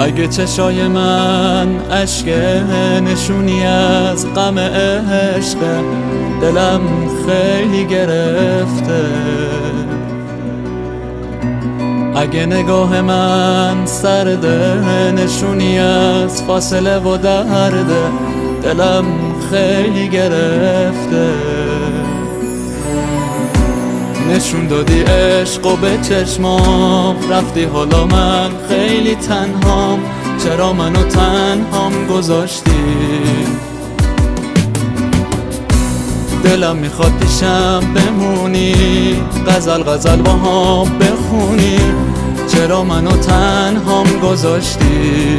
اگه چشای من اشک نشونی از غم عشق، دلم خیلی گرفته. اگه نگاه من سرده نشونی از فاصله و درده، دلم خیلی گرفته. نشون دادی عشق و به چشمام رفتی، حالا من خیلی تنهام. چرا منو تنهام گذاشتی؟ دلم میخواد پیشم بمونی، غزل غزل با هم بخونی. چرا منو تنهام گذاشتی؟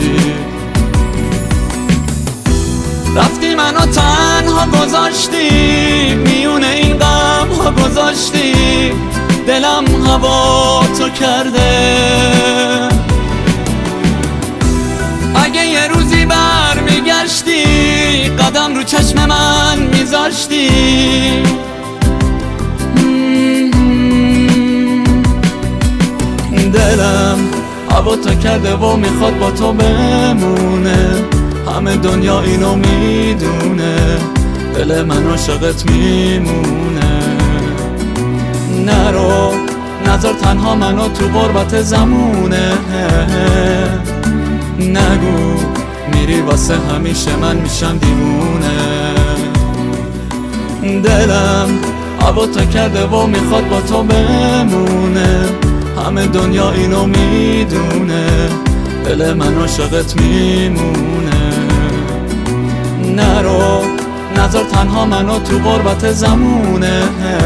رفتی منو تنها گذاشتی، میونه این غم ها گذاشتی. دلم هوا تو کرده. اگه یه روزی برمیگشتی، قدم رو چشم من میذاشتی. دلم هوا تو کرده و میخواد با تو بمونه. همه دنیا اینو میدونه، دل من عاشقت میمونه. نرو نذار تنها منو تو غربت زمونه. نگو میری واسه همیشه من میشم دیوونه. دلم هوا تو کرده و میخواد با تو بمونه. همه دنیا اینو میدونه، دل من عاشقت میمونه. نرو نذار تنها منو تو غربت زمونه.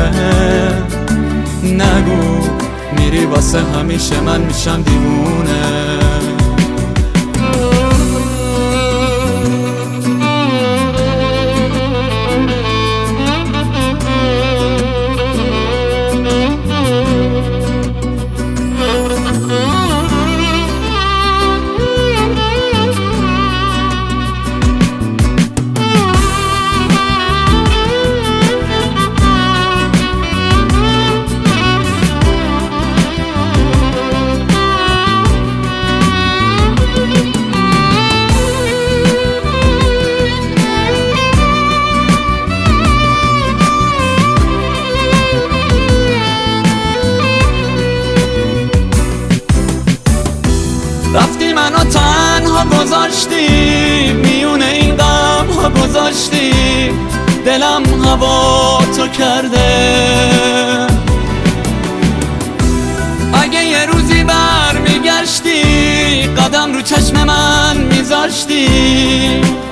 نگو میری واسه همیشه من میشم دیوونه. رفتی منو تنها گذاشتی، میونه این غم ها گذاشتی. دلم هوا تو کرده. اگه یه روزی برمیگشتی، قدم رو چشم من میذاشتی.